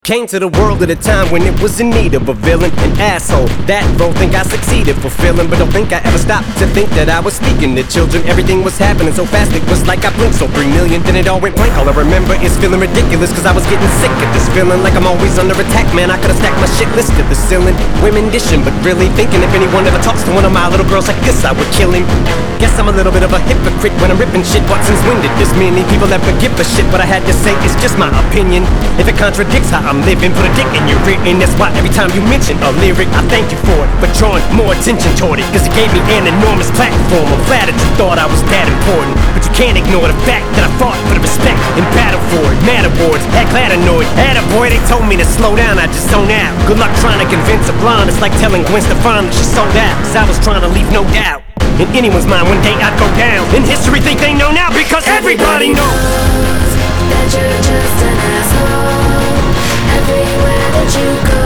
Came to the world at a time when it was in need of a villain, an asshole. That role think I succeeded fulfilling, but don't think I ever stopped to think that I was speaking to children. Everything was happening so fast it was like I blinked. So 3 million, then it all went blank. All I remember is feeling ridiculous, cause I was getting sick of this feeling like I'm always under attack. Man, I could've stacked my shit list to the ceiling. Women dishing, but really thinking if anyone ever talks to one of my little girls like this, I would kill him. Guess I'm a little bit of a hypocrite when I'm ripping shit. What since when did this many people ever give a shit? What I had to say is just my opinion. If it contradicts how I'm living, put a dick in your ear, and that's why every time you mention a lyric, I thank you for it, but drawing more attention toward it, cause it gave me an enormous platform. I'm flattered you thought I was that important, but you can't ignore the fact that I fought for the respect and battle for it. Mad awards, had glad annoyed, had a boy, they told me to slow down, I just zone out. Good luck trying to convince a blonde, it's like telling Gwen Stefani that she sold out, cause I was trying to leave no doubt in anyone's mind one day I'd go down. In history think they know now, because everybody knows that you're just an asshole. Everywhere that you go,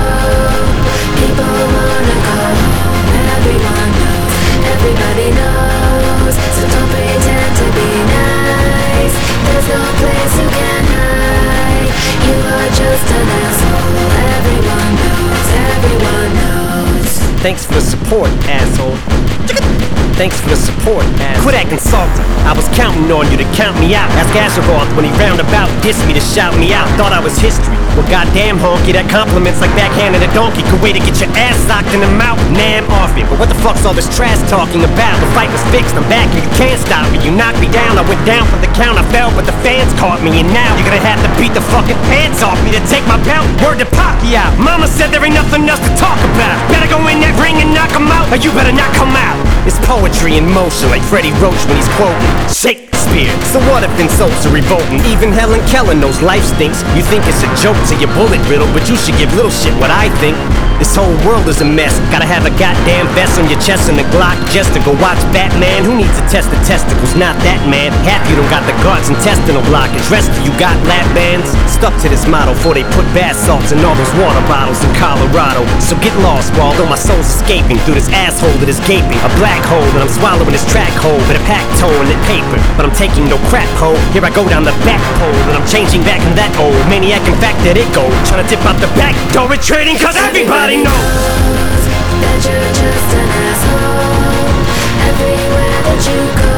people wanna go home. Everyone knows, everybody knows. So don't pretend to be nice. There's no place you can hide. You are just an asshole. Everyone knows, everyone knows. Thanks for the support, asshole. Thanks for the support, asshole. Quit acting salty. I was counting on you to count me out. Ask Azeroth when he roundabout dissed me to shout me out. Thought I was history. Well, goddamn honky, that compliments like backhanded a donkey. Could wait to get your ass socked in the mouth. Nah, I'm off it. But what the fuck's all this trash talking about? The fight was fixed. I'm back and you can't stop me. You knocked me down. I went down for the count. I fell, but the fans caught me. And now you're gonna have to beat the fucking pants off me to take my belt. Word to Pacquiao. Mama said there ain't nothing else to talk about. Better go in that ring and knock him out, or you better not come out. It's poetry in motion, like Freddie Roach when he's quoting Shakespeare. So what if insults are revolting? Even Helen Keller knows life stinks. You think it's a joke to your bullet riddle, but you should give little shit what I think. This whole world is a mess. Gotta have a goddamn vest on your chest and a Glock just to go watch Batman. Who needs to test the testicles? Not that man. Half you don't got the guards intestinal blockage. Rest of you got lap bands. Stuck to this model before they put bath salts in all those water bottles in Colorado. So get lost, while although my soul's escaping through this asshole that is gaping. A black hole that I'm swallowing this track hole with a pack toe and paper. But I'm taking no crap hole. Here I go down the back pole and I'm changing back in that old maniac. In fact, that it go. Trying to dip out the back door retreating, cause everybody knows that you're just an asshole. Everywhere that you go,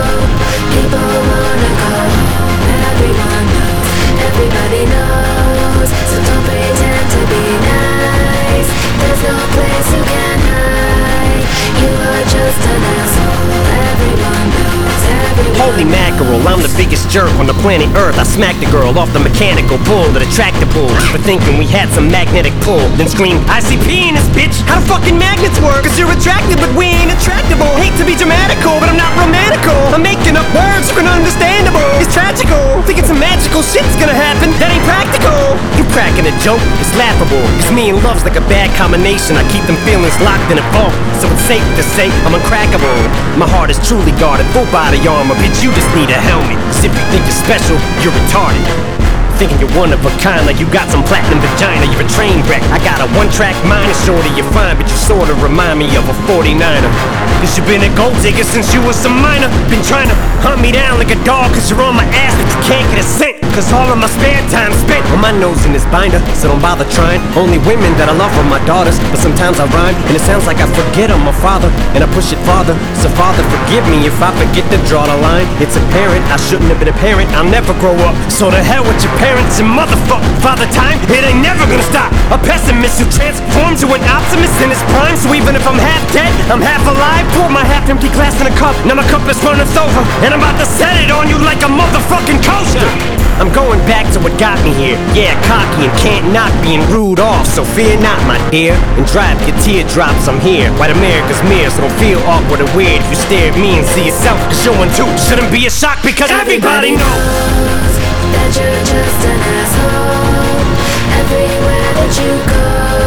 people wanna go home. Everyone knows, everybody knows. So don't pretend to be nice. There's no place you can hide. You are just an asshole. Everyone knows, everyone Holy mackerel, I'm the biggest jerk on the planet Earth. I smacked the girl off the mechanical bull that attracted bulls for thinking we had some magnetic pull. Then screamed, ICP in this bitch. How do fucking magnets work? Cause you're attracted but we ain't attractable. Hate to be dramatical, but I'm not romantical. I'm making up words for understandable. It's tragical, thinking some magical shit's gonna happen. That ain't practical. You cracking a joke, it's laughable. Cause me and love's like a bad combination. I keep them feelings locked in a vault, so it's safe to say I'm uncrackable. My heart is truly guarded, full body armor. Bitch, you just need a helmet. Cause if you think you're special, you're retarded. Thinking you're one of a kind, like you got some platinum vagina. You're a train wreck. I got a one-track mind, and shorty you're fine, but you sorta remind me of a 49er. Cause you been a gold digger since you was a minor. Been trying to hunt me down like a dog, cause you're on my ass, but you can't get a cent. Cause all of my spare time spent on my nose in this binder, so don't bother trying. Only women that I love are my daughters, but sometimes I rhyme, and it sounds like I forget I'm a father, and I push it farther. So father, forgive me if I forget to draw the line. It's apparent I shouldn't have been a parent. I'll never grow up, so to hell with your parents and motherfuck father time. It ain't never gonna stop. A pessimist who transforms to an optimist in his prime. So even if I'm half dead, I'm half alive. Pour my half empty glass in a cup, now my cup is runneth over, and I'm about to set it on you like a motherfucking coaster. I'm going back to what got me here. Yeah, cocky and can't knock being rude off. So fear not, my dear, and drive your teardrops. I'm here, white America's mirror, so don't feel awkward or weird if you stare at me and see yourself. Cause you're one too, shouldn't be a shock because everybody knows that you're just an asshole. Everywhere that you go,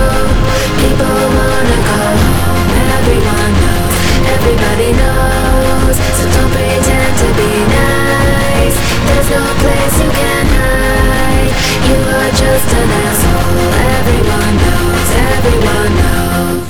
people wanna go home. Everyone knows, everybody knows. So don't pretend to be nice. There's no place you can hide. You are just an asshole. Everyone knows, everyone knows.